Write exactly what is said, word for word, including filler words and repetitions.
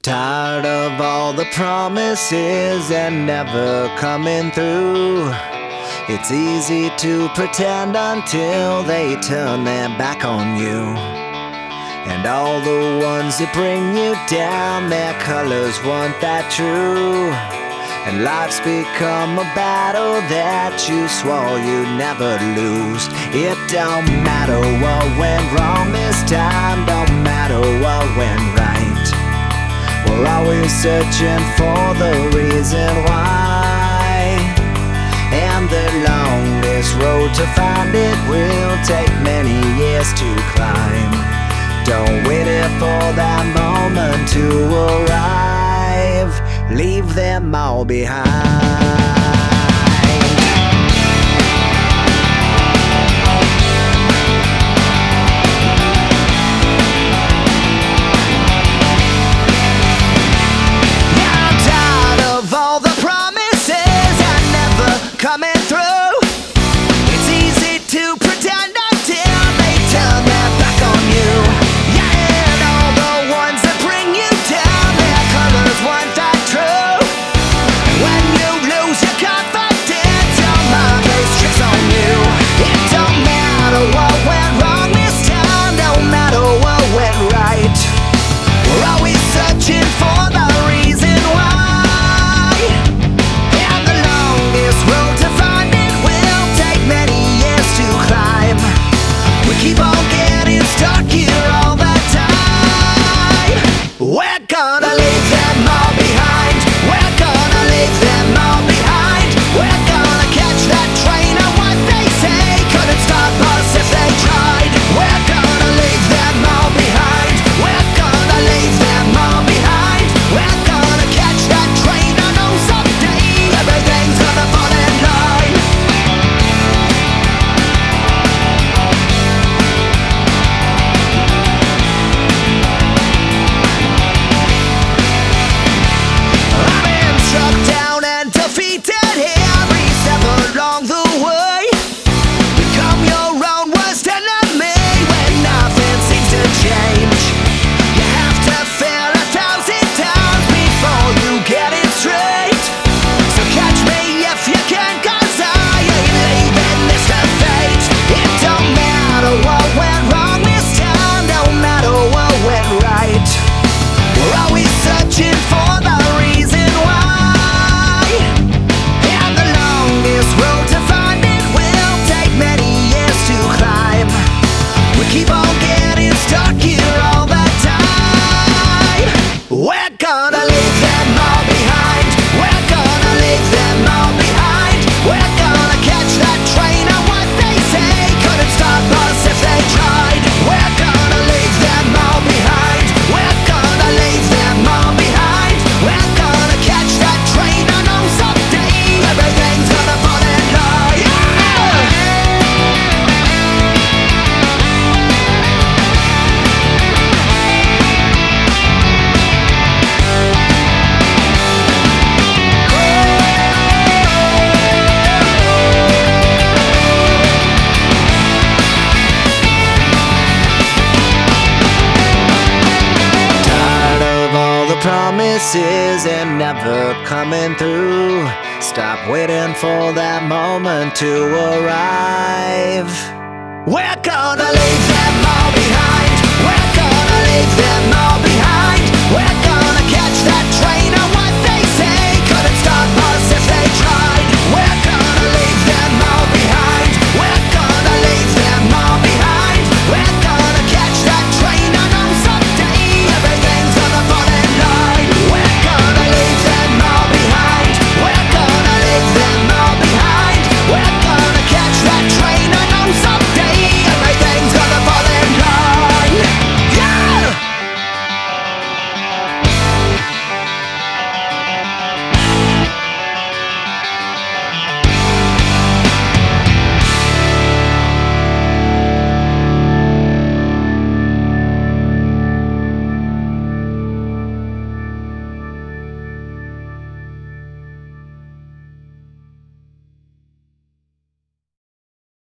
Tired of all the promises and never coming through. It's easy to pretend until they turn their back on you. And all the ones that bring you down, their colors weren't that true. And life's become a battle that you swore you'd never lose. It don't matter what went wrong this time, don't matter what went right. We're always searching for the reason why. And the longest road to find it will take many years to climb. Don't wait here for that moment to arrive. Leave them all behind. Coming through, it's easy to pretend until they turn their back on you. Yeah, and all the ones that bring you down, their colors weren't that true. And when you lose your confidence, your mind plays tricks on you. It don't matter what went wrong this time, don't matter what went right. We're always searching for the reason why. Keep on getting stuck here all the time. We're gonna leave them all behind. We're gonna leave them all behind. We're gonna catch that train on what they say couldn't stop us if they tried. We're gonna leave them all behind. We're gonna leave them all behind. We're gonna catch that train. I know someday everything's gonna fall in line. Promises and never coming through. Stop waiting for that moment to arrive. We're gonna leave them all behind. We're gonna leave them all behind.